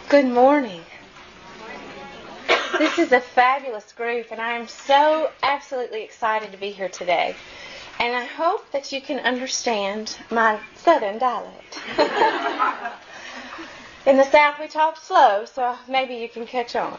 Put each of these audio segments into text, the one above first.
Good morning. This is a fabulous group, and I am so absolutely excited to be here today. And I hope that you can understand my southern dialect. In the South, we talk slow, so maybe you can catch on.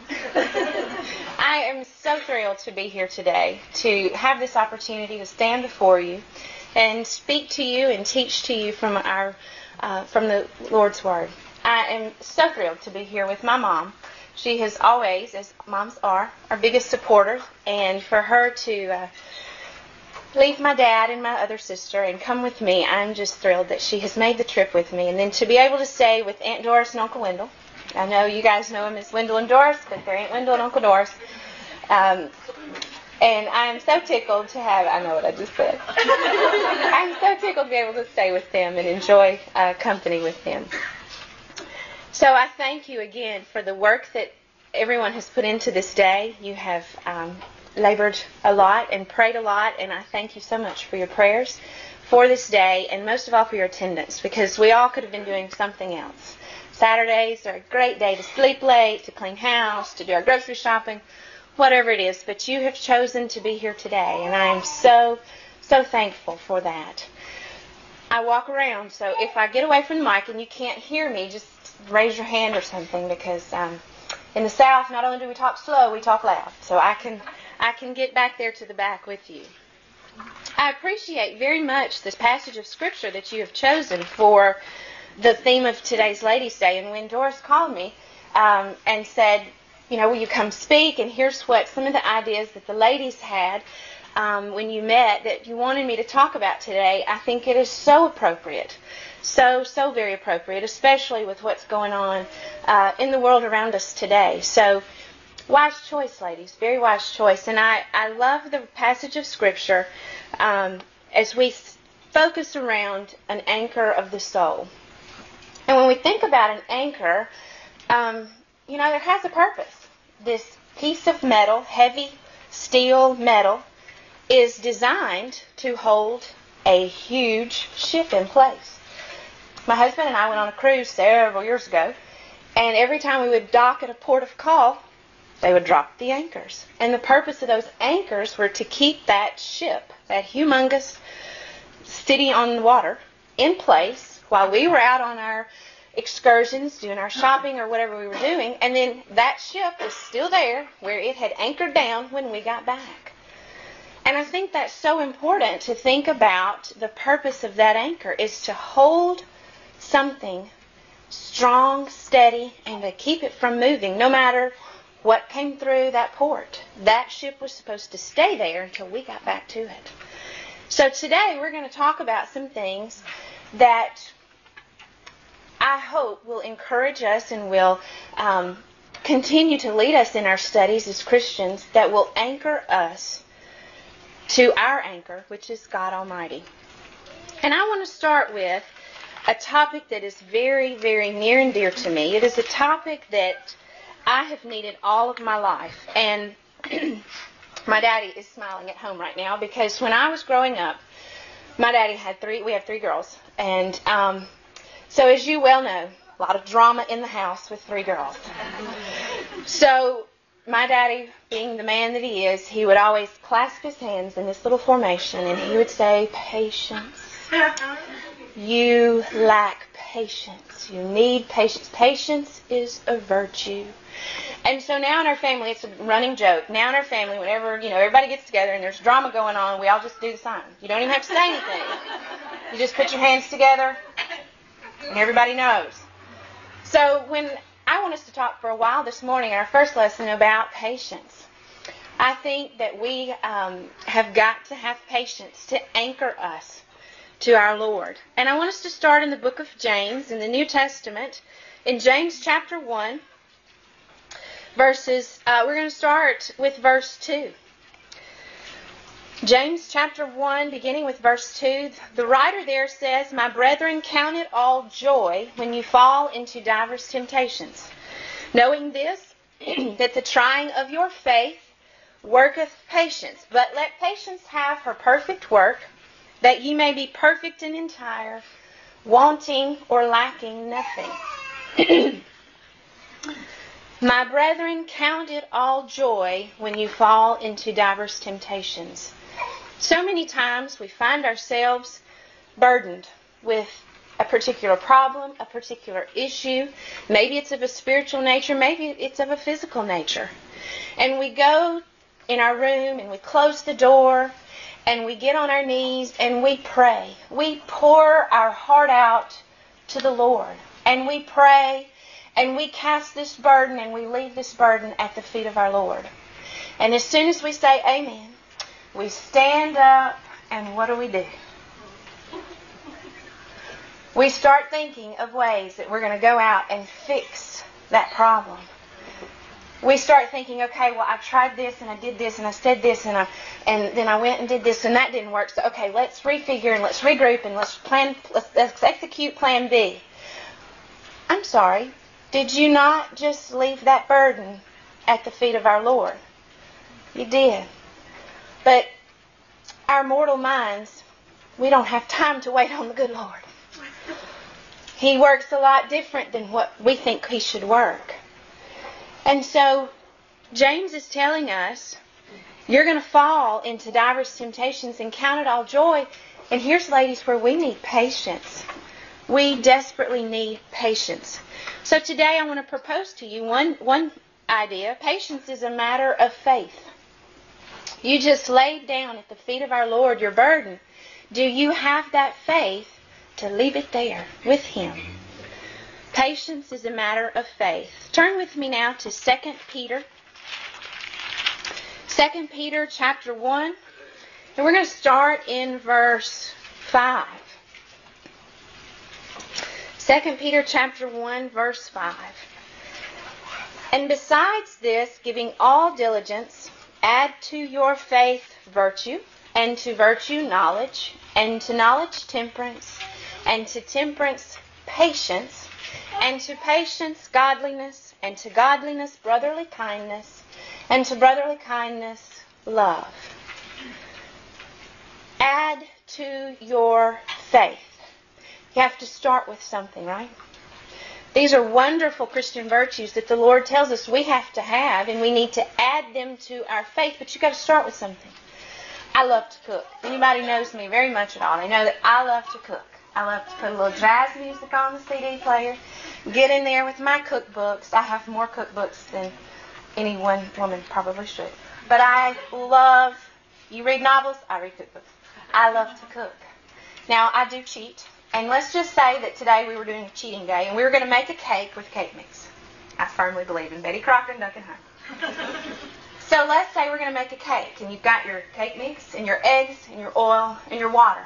I am so thrilled to be here today, to have this opportunity to stand before you and speak to you and teach to you from the Lord's Word. I am so thrilled to be here with my mom. She has always, as moms are, our biggest supporter, and for her to leave my dad and my other sister and come with me, I'm just thrilled that she has made the trip with me. And then to be able to stay with Aunt Doris and Uncle Wendell. I know you guys know them as Wendell and Doris, but they're Aunt Wendell and Uncle Doris. And I am so tickled to have, I know what I just said. I'm so tickled to be able to stay with them and enjoy company with them. So I thank you again for the work that everyone has put into this day. You have labored a lot and prayed a lot, and I thank you so much for your prayers for this day, and most of all for your attendance, because we all could have been doing something else. Saturdays are a great day to sleep late, to clean house, to do our grocery shopping, whatever it is, but you have chosen to be here today, and I am so, so thankful for that. I walk around, so if I get away from the mic and you can't hear me, just raise your hand or something, because in the South, not only do we talk slow, we talk loud. So I can get back there to the back with you. I appreciate very much this passage of Scripture that you have chosen for the theme of today's Ladies' Day. And when Doris called me and said, will you come speak? And here's what some of the ideas that the ladies had when you met that you wanted me to talk about today, I think it is so appropriate. So very appropriate, especially with what's going on in the world around us today. So, wise choice, ladies. Very wise choice. And I love the passage of Scripture as we focus around an anchor of the soul. And when we think about an anchor, there has a purpose. This piece of metal, heavy steel metal, is designed to hold a huge ship in place. My husband and I went on a cruise several years ago, and every time we would dock at a port of call, they would drop the anchors. And the purpose of those anchors were to keep that ship, that humongous city on the water, in place while we were out on our excursions, doing our shopping or whatever we were doing, and then that ship was still there where it had anchored down when we got back. And I think that's so important to think about. The purpose of that anchor is to hold something strong, steady, and to keep it from moving no matter what came through that port. That ship was supposed to stay there until we got back to it. So today we're going to talk about some things that I hope will encourage us and will continue to lead us in our studies as Christians, that will anchor us to our anchor, which is God Almighty. And I want to start with a topic that is very, very near and dear to me. It is a topic that I have needed all of my life. And my daddy is smiling at home right now, because when I was growing up, my daddy we have three girls. And so as you well know, a lot of drama in the house with three girls. So my daddy, being the man that he is, he would always clasp his hands in this little formation, and he would say, "Patience. You lack patience. You need patience. Patience is a virtue." And so now in our family, it's a running joke. Now in our family, whenever, everybody gets together and there's drama going on, we all just do the sign. You don't even have to say anything. You just put your hands together, and everybody knows. So I want us to talk for a while this morning in our first lesson about patience. I think that we have got to have patience to anchor us to our Lord. And I want us to start in the book of James in the New Testament, in James chapter 1, we're going to start with verse 2. James chapter 1, beginning with verse 2, the writer there says, "My brethren, count it all joy when you fall into divers temptations, knowing this, that the trying of your faith worketh patience. But let patience have her perfect work, that ye may be perfect and entire, wanting or lacking nothing." My brethren, count it all joy when you fall into diverse temptations. So many times we find ourselves burdened with a particular problem, a particular issue. Maybe it's of a spiritual nature, maybe it's of a physical nature. And we go in our room and we close the door and we get on our knees and we pray. We pour our heart out to the Lord and we pray and we cast this burden and we leave this burden at the feet of our Lord. And as soon as we say amen, we stand up and what do? We start thinking of ways that we're going to go out and fix that problem. We start thinking, okay, well, I tried this and I did this and I said this and then I went and did this and that didn't work. So, okay, let's refigure and let's regroup and let's execute plan B. I'm sorry. Did you not just leave that burden at the feet of our Lord? You did. But our mortal minds, we don't have time to wait on the good Lord. He works a lot different than what we think He should work. And so, James is telling us, you're going to fall into diverse temptations and count it all joy. And here's, ladies, where we need patience. We desperately need patience. So today I want to propose to you one idea. Patience is a matter of faith. You just laid down at the feet of our Lord your burden. Do you have that faith to leave it there with Him? Patience is a matter of faith. Turn with me now to 2 Peter. 2 Peter chapter 1. And we're going to start in verse 5. 2 Peter chapter 1, verse 5. And besides this, giving all diligence, add to your faith virtue, and to virtue knowledge, and to knowledge temperance, and to temperance patience, and to patience godliness, and to godliness brotherly kindness, and to brotherly kindness love. Add to your faith. You have to start with something, right? These are wonderful Christian virtues that the Lord tells us we have to have, and we need to add them to our faith, but you've got to start with something. I love to cook. Anybody knows me very much at all, they know that I love to cook. I love to put a little jazz music on the CD player, get in there with my cookbooks. I have more cookbooks than any one woman probably should. But I love, you read novels, I read cookbooks. I love to cook. Now, I do cheat. And let's just say that today we were doing a cheating day and we were going to make a cake with cake mix. I firmly believe in Betty Crocker and Duncan Hines. So let's say we're going to make a cake and you've got your cake mix and your eggs and your oil and your water.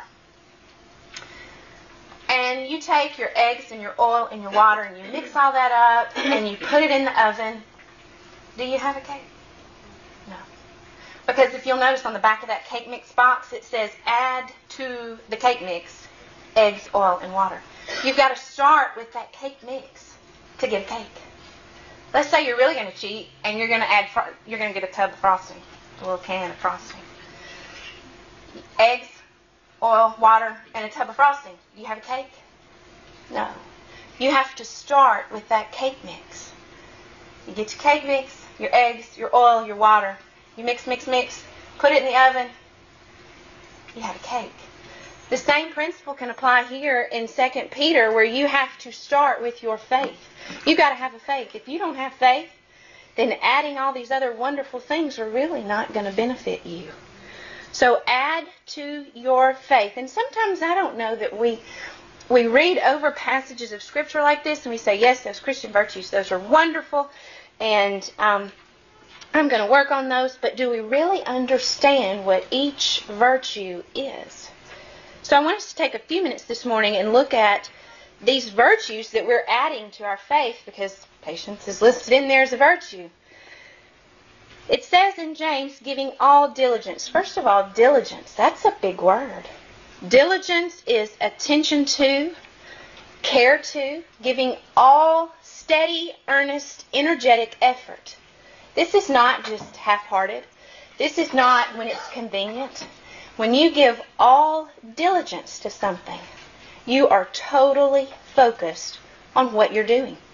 And you take your eggs and your oil and your water and you mix all that up and you put it in the oven. Do you have a cake? No. Because if you'll notice on the back of that cake mix box, it says add to the cake mix eggs, oil, and water. You've got to start with that cake mix to get a cake. Let's say you're really going to cheat and you're going to get a tub of frosting, a little can of frosting. Eggs, oil, water, and a tub of frosting. Do you have a cake? No. You have to start with that cake mix. You get your cake mix, your eggs, your oil, your water. You mix, mix, mix. Put it in the oven. You have a cake. The same principle can apply here in 2 Peter where you have to start with your faith. You've got to have a faith. If you don't have faith, then adding all these other wonderful things are really not going to benefit you. So add to your faith. And sometimes I don't know that we read over passages of Scripture like this and we say, yes, those Christian virtues, those are wonderful, and I'm going to work on those, but do we really understand what each virtue is? So I want us to take a few minutes this morning and look at these virtues that we're adding to our faith, because patience is listed in there as a virtue. It says in James, giving all diligence. First of all, diligence. That's a big word. Diligence is attention to, care to, giving all steady, earnest, energetic effort. This is not just half-hearted. This is not when it's convenient. When you give all diligence to something, you are totally focused on what you're doing.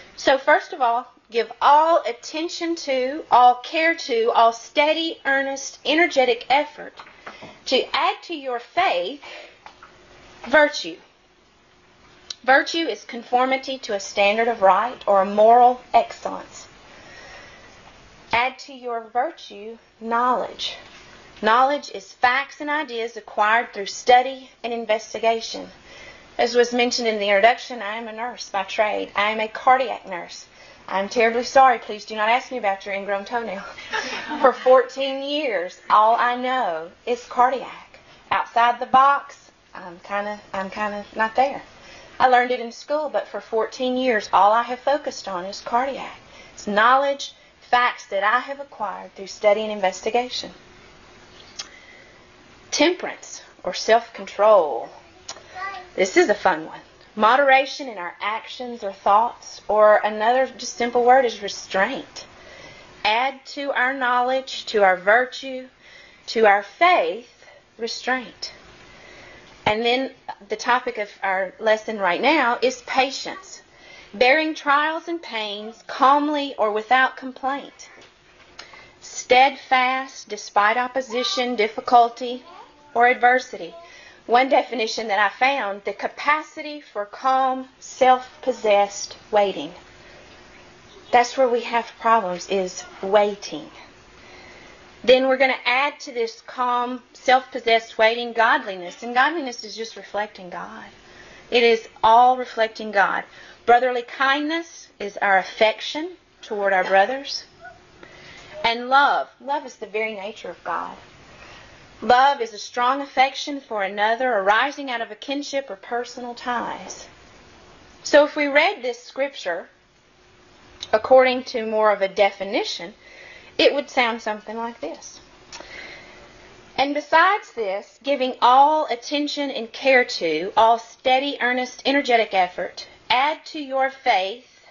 So first of all, give all attention to, all care to, all steady, earnest, energetic effort to add to your faith virtue. Virtue is conformity to a standard of right or a moral excellence. Add to your virtue knowledge. Knowledge is facts and ideas acquired through study and investigation. As was mentioned in the introduction, I am a nurse by trade. I am a cardiac nurse. I'm terribly sorry. Please do not ask me about your ingrown toenail. For 14 years, all I know is cardiac. Outside the box, I'm kind of not there. I learned it in school, but for 14 years, all I have focused on is cardiac. It's knowledge, facts that I have acquired through study and investigation. Temperance, or self-control. This is a fun one. Moderation in our actions or thoughts, or another just simple word is restraint. Add to our knowledge, to our virtue, to our faith, restraint. And then the topic of our lesson right now is patience. Bearing trials and pains calmly or without complaint. Steadfast despite opposition, difficulty, or adversity. One definition that I found, the capacity for calm, self-possessed waiting. That's where we have problems, is waiting. Then we're going to add to this calm, self-possessed waiting godliness. And godliness is just reflecting God. It is all reflecting God. Brotherly kindness is our affection toward our brothers. And love. Love is the very nature of God. Love is a strong affection for another arising out of a kinship or personal ties. So if we read this scripture according to more of a definition, it would sound something like this. And besides this, giving all attention and care to, all steady, earnest, energetic effort, add to your faith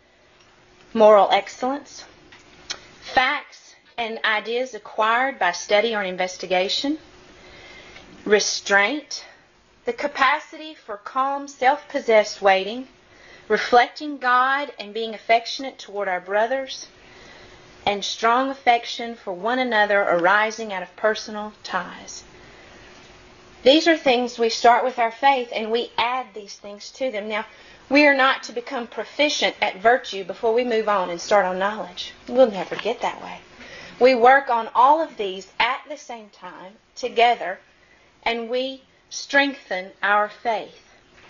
moral excellence, facts and ideas acquired by study or investigation, restraint, the capacity for calm, self-possessed waiting, reflecting God and being affectionate toward our brothers, and strong affection for one another arising out of personal ties. These are things we start with our faith and we add these things to them. Now, we are not to become proficient at virtue before we move on and start on knowledge. We'll never get that way. We work on all of these at the same time, together, and we strengthen our faith.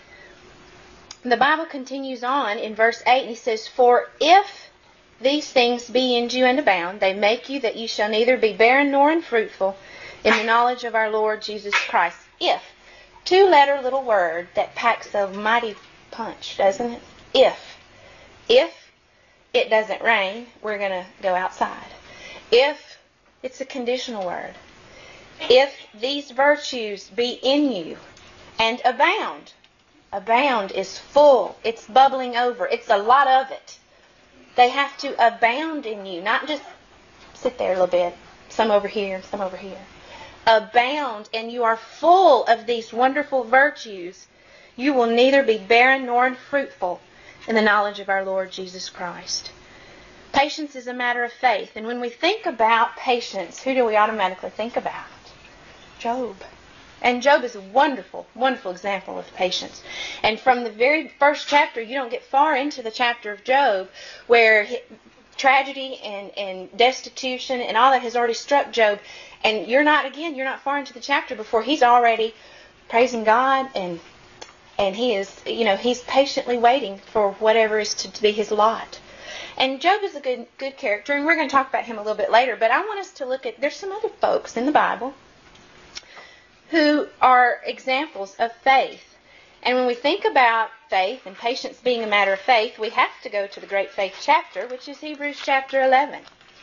The Bible continues on in verse 8, and he says, "For if these things be in you and abound, they make you that you shall neither be barren nor unfruitful in the knowledge of our Lord Jesus Christ." If. Two-letter little word that packs a mighty punch, doesn't it? If. If it doesn't rain, we're going to go outside. If, it's a conditional word. If these virtues be in you and abound. Abound is full. It's bubbling over. It's a lot of it. They have to abound in you, not just sit there a little bit. Some over here, some over here. Abound, and you are full of these wonderful virtues. You will neither be barren nor unfruitful in the knowledge of our Lord Jesus Christ. Patience is a matter of faith. And when we think about patience, who do we automatically think about? Job. And Job is a wonderful, wonderful example of patience. And from the very first chapter, you don't get far into the chapter of Job where tragedy and destitution and all that has already struck Job. And you're not far into the chapter before he's already praising God and he is, he's patiently waiting for whatever is to be his lot. And Job is a good character, and we're going to talk about him a little bit later. But I want us to look at, there's some other folks in the Bible who are examples of faith. And when we think about faith and patience being a matter of faith, we have to go to the great faith chapter, which is Hebrews chapter 11.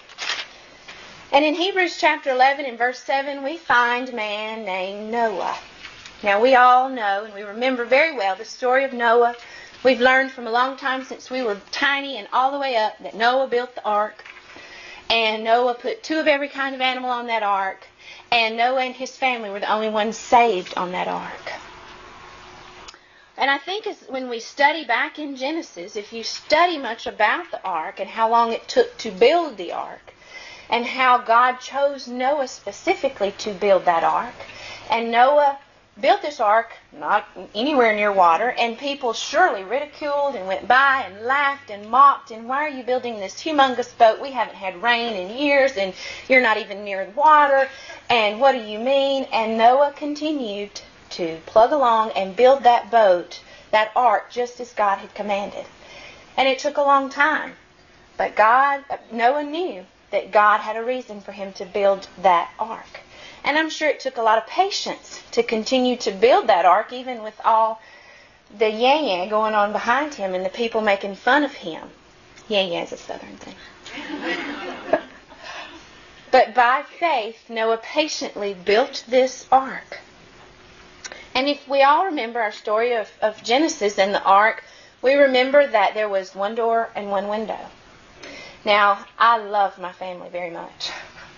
And in Hebrews chapter 11 and verse 7, we find a man named Noah. Now, we all know and we remember very well the story of Noah. We've learned from a long time since we were tiny and all the way up that Noah built the ark. And Noah put 2 of every kind of animal on that ark. And Noah and his family were the only ones saved on that ark. And I think when we study back in Genesis, if you study much about the ark and how long it took to build the ark, and how God chose Noah specifically to build that ark, and Noah built this ark not anywhere near water, and people surely ridiculed and went by and laughed and mocked, and why are you building this humongous boat? We haven't had rain in years, and you're not even near water, and what do you mean? And Noah continued to plug along and build that boat, that ark, just as God had commanded. And it took a long time, but Noah knew that God had a reason for him to build that ark. And I'm sure it took a lot of patience to continue to build that ark, even with all the yeah going on behind him and the people making fun of him. Yeah is a southern thing. But by faith, Noah patiently built this ark. And if we all remember our story of Genesis and the ark, we remember that there was one door and one window. Now, I love my family very much.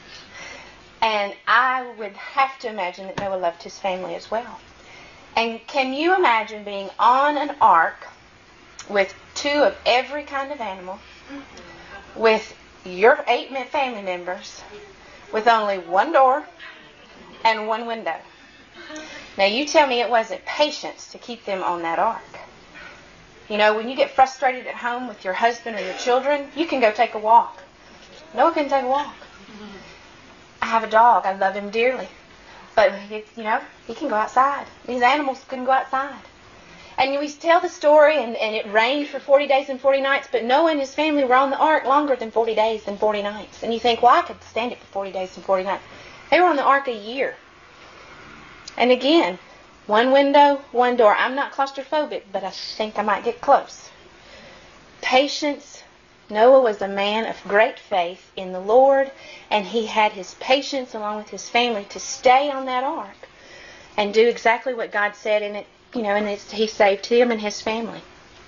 And I would have to imagine that Noah loved his family as well. And can you imagine being on an ark with two of every kind of animal, with your 8 family members, with only one door and one window? Now, you tell me it wasn't patience to keep them on that ark. You know, when you get frustrated at home with your husband or your children, you can go take a walk. Noah can take a walk. I have a dog. I love him dearly. But, he can go outside. These animals couldn't go outside. And we tell the story, and it rained for 40 days and 40 nights, but Noah and his family were on the ark longer than 40 days and 40 nights. And you think, well, I could stand it for 40 days and 40 nights. They were on the ark a year. And again, one window, one door. I'm not claustrophobic, but I think I might get close. Patience. Noah was a man of great faith in the Lord, and he had his patience along with his family to stay on that ark and do exactly what God said in it, and he saved him and his family.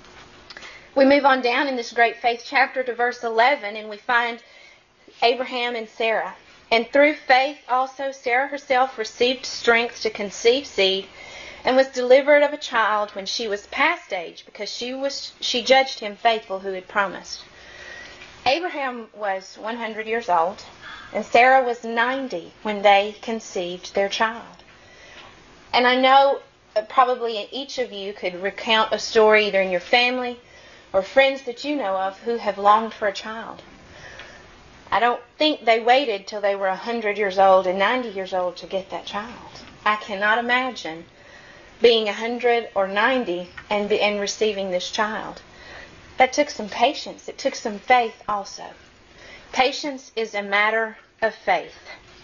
We move on down in this great faith chapter to verse 11, and we find Abraham and Sarah. And through faith also Sarah herself received strength to conceive seed, and was delivered of a child when she was past age, because she judged him faithful who had promised. Abraham was 100 years old, and Sarah was 90 when they conceived their child. And I know probably each of you could recount a story either in your family or friends that you know of who have longed for a child. I don't think they waited till they were 100 years old and 90 years old to get that child. I cannot imagine being 100 or 90 and receiving this child. That took some patience. It took some faith also. Patience is a matter of faith.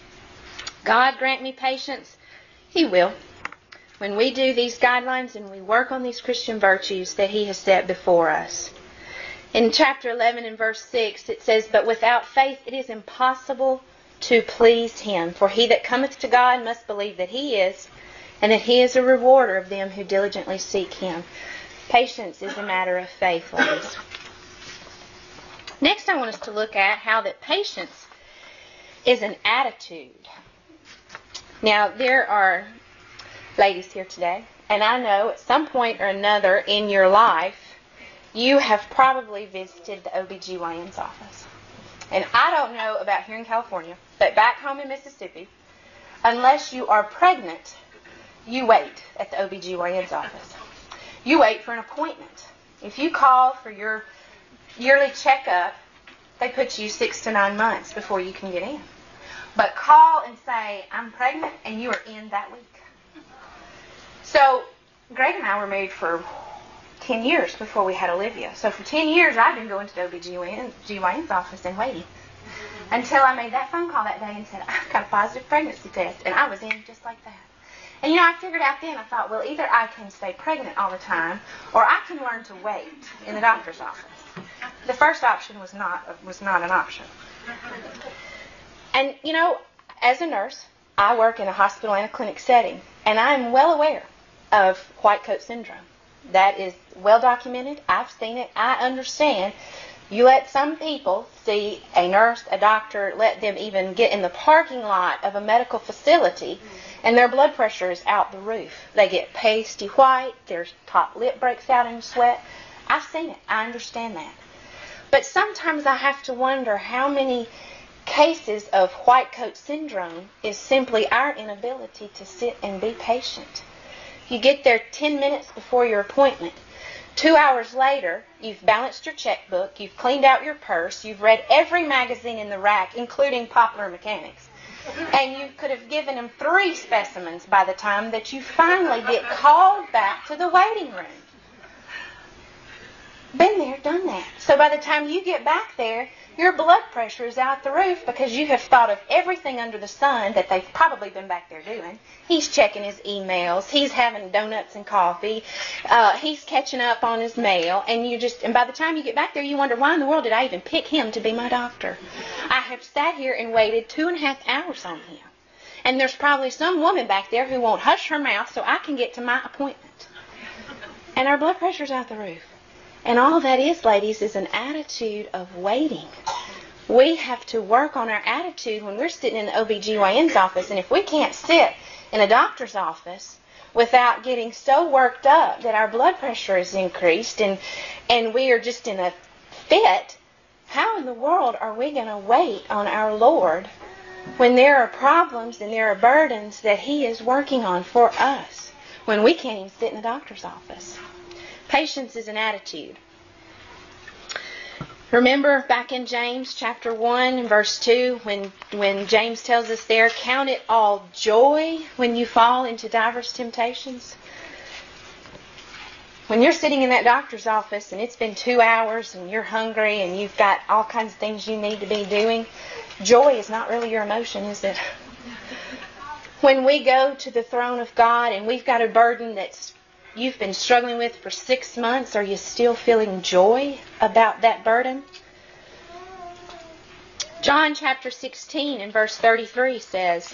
God grant me patience. He will. When we do these guidelines and we work on these Christian virtues that He has set before us. In chapter 11 and verse 6 it says, "But without faith it is impossible to please Him. For he that cometh to God must believe that He is, and that He is a rewarder of them who diligently seek Him." Patience is a matter of faith, ladies. Next I want us to look at how that patience is an attitude. Now there are ladies here today, and I know at some point or another in your life you have probably visited the OBGYN's office. And I don't know about here in California, but back home in Mississippi, unless you are pregnant, you wait at the OBGYN's office. You wait for an appointment. If you call for your yearly checkup, they put you 6 to 9 months before you can get in. But call and say, "I'm pregnant," and you are in that week. So Greg and I were married for 10 years before we had Olivia. So for 10 years I've been going to the OBGYN's office and waiting. Until I made that phone call that day and said, "I've got a positive pregnancy test." And I was in just like that. And I figured out then, I thought, well, either I can stay pregnant all the time, or I can learn to wait in the doctor's office. The first option was not an option. And, as a nurse, I work in a hospital and a clinic setting, and I'm well aware of white coat syndrome. That is well documented. I've seen it. I understand. You let some people see a nurse, a doctor, let them even get in the parking lot of a medical facility, and their blood pressure is out the roof. They get pasty white, their top lip breaks out in sweat. I've seen it. I understand that. But sometimes I have to wonder how many cases of white coat syndrome is simply our inability to sit and be patient. You get there 10 minutes before your appointment. 2 hours later, you've balanced your checkbook, you've cleaned out your purse, you've read every magazine in the rack, including Popular Mechanics. And you could have given them 3 specimens by the time that you finally get called back to the waiting room. Been there, done that. So by the time you get back there, your blood pressure is out the roof because you have thought of everything under the sun that they've probably been back there doing. He's checking his emails. He's having donuts and coffee. He's catching up on his mail. And by the time you get back there, you wonder, why in the world did I even pick him to be my doctor? I have sat here and waited 2.5 hours on him. And there's probably some woman back there who won't hush her mouth so I can get to my appointment. And our blood pressure's out the roof. And all that is, ladies, is an attitude of waiting. We have to work on our attitude when we're sitting in the OBGYN's office. And if we can't sit in a doctor's office without getting so worked up that our blood pressure is increased and we are just in a fit, how in the world are we going to wait on our Lord when there are problems and there are burdens that He is working on for us when we can't even sit in the doctor's office? Patience is an attitude. Remember back in James chapter 1 and verse 2 when James tells us there, count it all joy when you fall into diverse temptations. When you're sitting in that doctor's office and it's been 2 hours and you're hungry and you've got all kinds of things you need to be doing, joy is not really your emotion, is it? When we go to the throne of God and we've got a burden that's you've been struggling with for 6 months, are you still feeling joy about that burden? John chapter 16 and verse 33 says,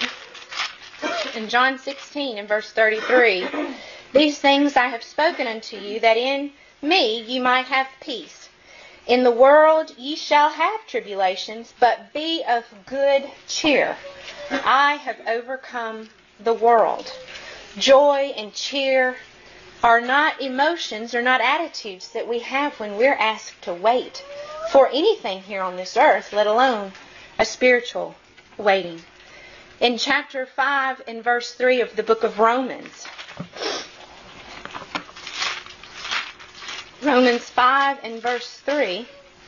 in John 16 and verse 33, these things I have spoken unto you, that in me ye might have peace. In the world ye shall have tribulations, but be of good cheer. I have overcome the world. Joy and cheer are not emotions or not attitudes that we have when we're asked to wait for anything here on this earth, let alone a spiritual waiting. In chapter 5 and verse 3 of the book of Romans, Romans 5 and verse 3,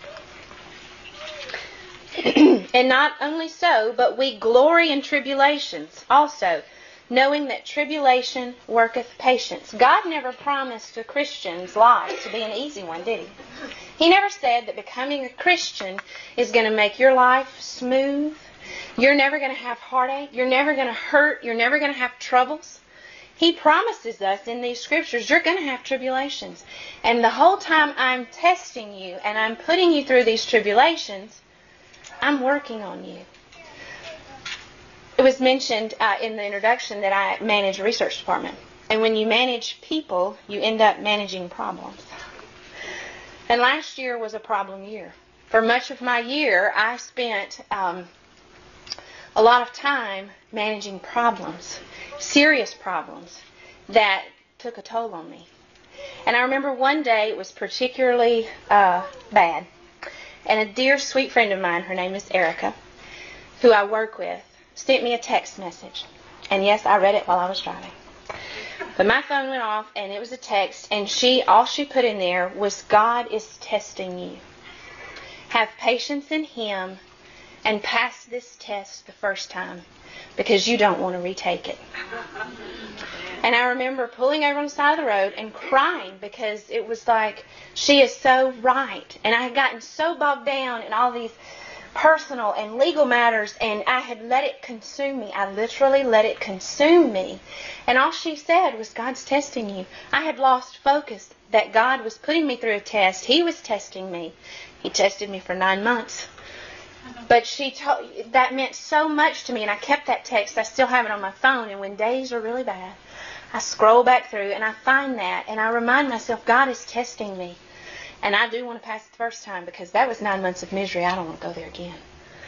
and not only so, but we glory in tribulations also, knowing that tribulation worketh patience. God never promised a Christian's life to be an easy one, did He? He never said that becoming a Christian is going to make your life smooth. You're never going to have heartache. You're never going to hurt. You're never going to have troubles. He promises us in these scriptures, you're going to have tribulations. And the whole time I'm testing you and I'm putting you through these tribulations, I'm working on you. It was mentioned in the introduction that I manage a research department. And when you manage people, you end up managing problems. And last year was a problem year. For much of my year, I spent a lot of time managing problems, serious problems that took a toll on me. And I remember one day it was particularly bad. And a dear sweet friend of mine, her name is Erica, who I work with, sent me a text message. And yes, I read it while I was driving. But my phone went off and it was a text, and all she put in there was, God is testing you. Have patience in Him and pass this test the first time, because you don't want to retake it. And I remember pulling over on the side of the road and crying, because it was like, she is so right. And I had gotten so bogged down in all these personal and legal matters, and I had let it consume me. I literally let it consume me. And all she said was, God's testing you. I had lost focus that God was putting me through a test. He was testing me. He tested me for 9 months. But that meant so much to me, and I kept that text. I still have it on my phone, and when days are really bad, I scroll back through and I find that, and I remind myself, God is testing me. And I do want to pass it the first time, because that was 9 months of misery. I don't want to go there again.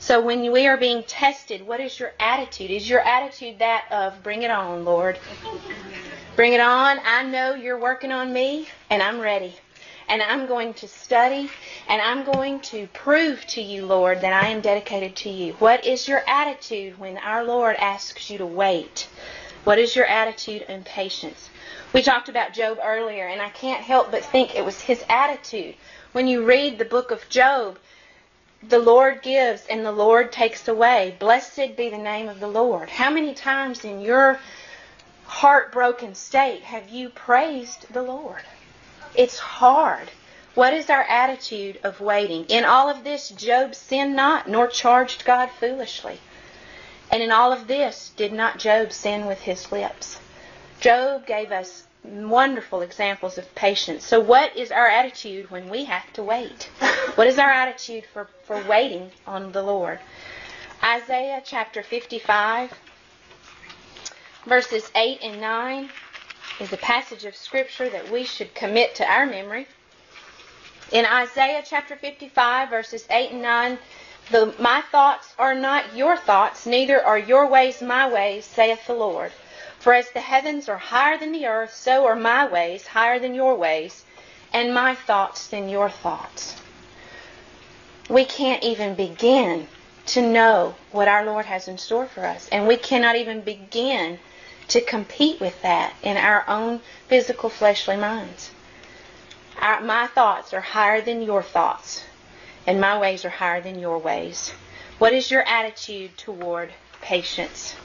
So when we are being tested, what is your attitude? Is your attitude that of, bring it on, Lord? Bring it on. I know you're working on me, and I'm ready. And I'm going to study, and I'm going to prove to you, Lord, that I am dedicated to you. What is your attitude when our Lord asks you to wait? What is your attitude and patience? We talked about Job earlier, and I can't help but think it was his attitude. When you read the book of Job, the Lord gives and the Lord takes away. Blessed be the name of the Lord. How many times in your heartbroken state have you praised the Lord? It's hard. What is our attitude of waiting? In all of this, Job sinned not, nor charged God foolishly. And in all of this, did not Job sin with his lips? Job gave us wonderful examples of patience. So what is our attitude when we have to wait? What is our attitude for waiting on the Lord? Isaiah chapter 55, verses 8 and 9 is a passage of Scripture that we should commit to our memory. In Isaiah chapter 55, verses 8 and 9, my thoughts are not your thoughts, neither are your ways my ways, saith the Lord. For as the heavens are higher than the earth, so are my ways higher than your ways, and my thoughts than your thoughts. We can't even begin to know what our Lord has in store for us. And we cannot even begin to compete with that in our own physical fleshly minds. My thoughts are higher than your thoughts, and my ways are higher than your ways. What is your attitude toward patience?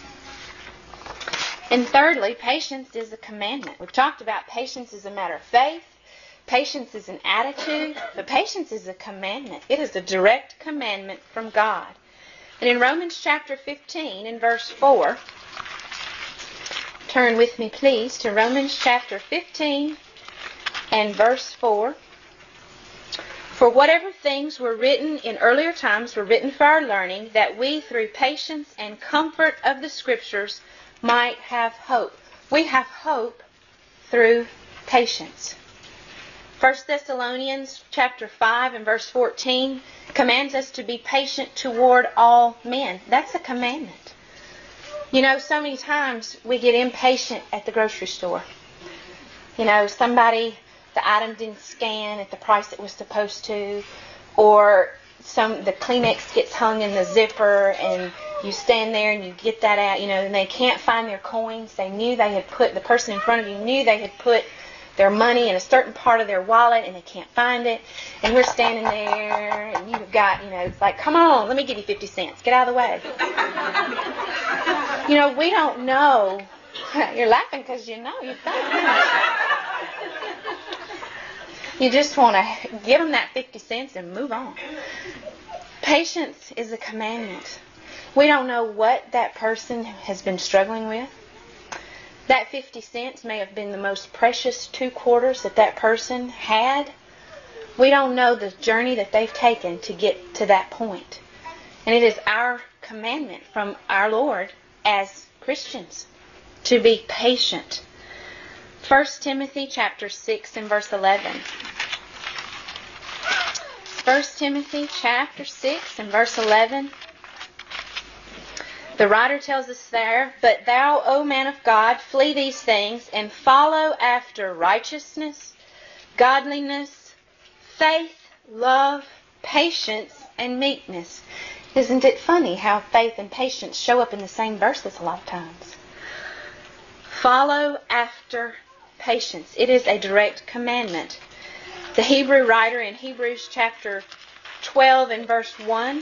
And thirdly, patience is a commandment. We've talked about patience as a matter of faith. Patience is an attitude, but patience is a commandment. It is a direct commandment from God. And in Romans chapter 15, in verse 4, turn with me please to Romans chapter 15 and verse 4. For whatever things were written in earlier times were written for our learning, that we through patience and comfort of the Scriptures might have hope. We have hope through patience. 1 Thessalonians chapter 5 and verse 14 commands us to be patient toward all men. That's a commandment. You know, so many times we get impatient at the grocery store. You know, the item didn't scan at the price it was supposed to, or the Kleenex gets hung in the zipper and you stand there and you get that out, and they can't find their coins. The person in front of you knew they had put their money in a certain part of their wallet and they can't find it. And we're standing there and you've got, it's like, come on, let me give you 50 cents. Get out of the way. We don't know. You're laughing because you know you don't. You just want to give them that 50 cents and move on. Patience is a commandment. We don't know what that person has been struggling with. That 50 cents may have been the most precious 2 quarters that person had. We don't know the journey that they've taken to get to that point. And it is our commandment from our Lord as Christians to be patient. 1 Timothy chapter 6 and verse 11. 1 Timothy chapter 6 and verse 11. The writer tells us there, But thou, O man of God, flee these things, and follow after righteousness, godliness, faith, love, patience, and meekness. Isn't it funny how faith and patience show up in the same verses a lot of times? Follow after patience. It is a direct commandment. The Hebrew writer in Hebrews chapter 12 and verse 1,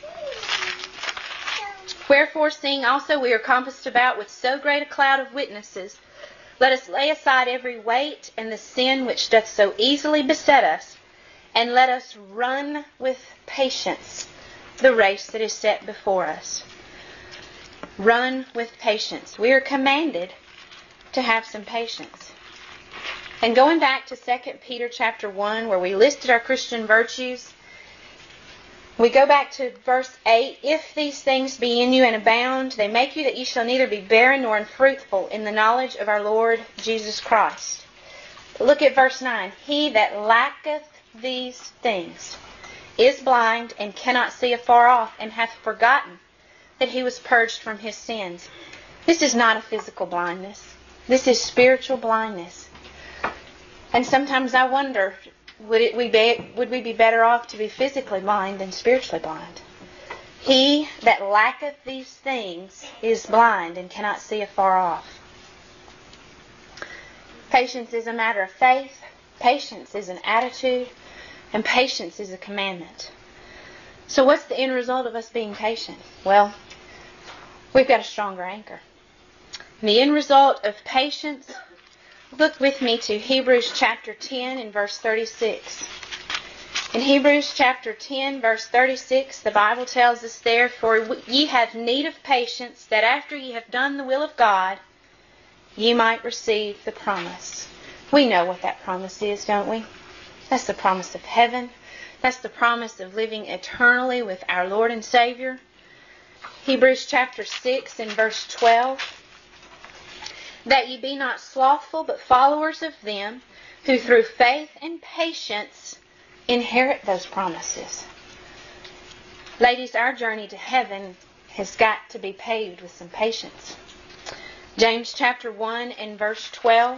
Wherefore, seeing also we are compassed about with so great a cloud of witnesses, let us lay aside every weight and the sin which doth so easily beset us, and let us run with patience the race that is set before us. Run with patience. We are commanded to have some patience. And going back to 2 Peter chapter 1, where we listed our Christian virtues, we go back to verse 8. If these things be in you and abound, they make you that ye shall neither be barren nor unfruitful in the knowledge of our Lord Jesus Christ. Look at verse 9. He that lacketh these things is blind, and cannot see afar off, and hath forgotten that he was purged from his sins. This is not a physical blindness. This is spiritual blindness. And sometimes I wonder, would we be better off to be physically blind than spiritually blind? He that lacketh these things is blind and cannot see afar off. Patience is a matter of faith. Patience is an attitude. And patience is a commandment. So what's the end result of us being patient? Well, we've got a stronger anchor. The end result of patience, look with me to Hebrews chapter 10 and verse 36. In Hebrews chapter 10, verse 36, the Bible tells us there, "For ye have need of patience, that after ye have done the will of God, ye might receive the promise." We know what that promise is, don't we? That's the promise of heaven. That's the promise of living eternally with our Lord and Savior. Hebrews chapter 6 and verse 12. "That ye be not slothful, but followers of them, who through faith and patience inherit those promises." Ladies, our journey to heaven has got to be paved with some patience. James chapter 1 and verse 12.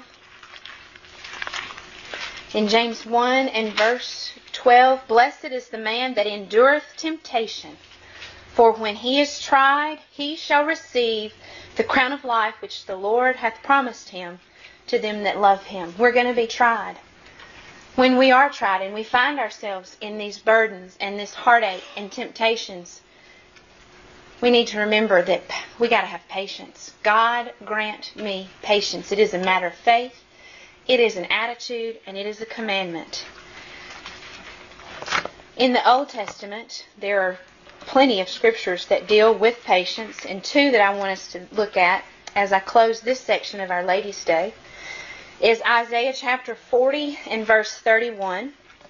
In James 1 and verse 12, "Blessed is the man that endureth temptation, for when he is tried, he shall receive the crown of life which the Lord hath promised him to them that love him." We're going to be tried. When we are tried and we find ourselves in these burdens and this heartache and temptations, we need to remember that we got to have patience. God grant me patience. It is a matter of faith. It is an attitude, and it is a commandment. In the Old Testament, there are plenty of scriptures that deal with patience, and two that I want us to look at as I close this section of our Ladies' Day is Isaiah chapter 40 and verse 31.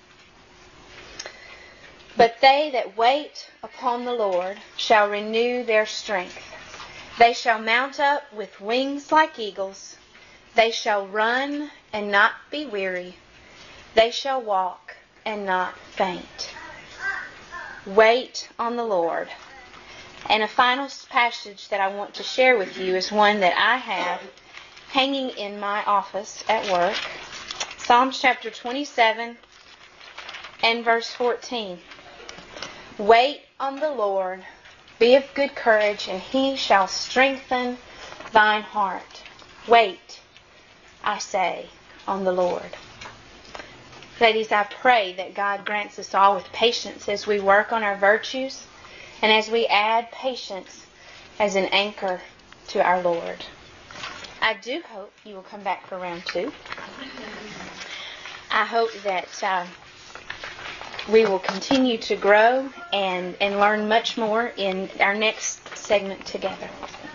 "But they that wait upon the Lord shall renew their strength. They shall mount up with wings like eagles. They shall run and not be weary. They shall walk and not faint." Wait on the Lord. And a final passage that I want to share with you is one that I have hanging in my office at work. Psalms chapter 27 and verse 14. "Wait on the Lord, be of good courage, and he shall strengthen thine heart." Wait, I say, on the Lord. Ladies, I pray that God grants us all with patience as we work on our virtues and as we add patience as an anchor to our Lord. I do hope you will come back for round 2. I hope that we will continue to grow and learn much more in our next segment together.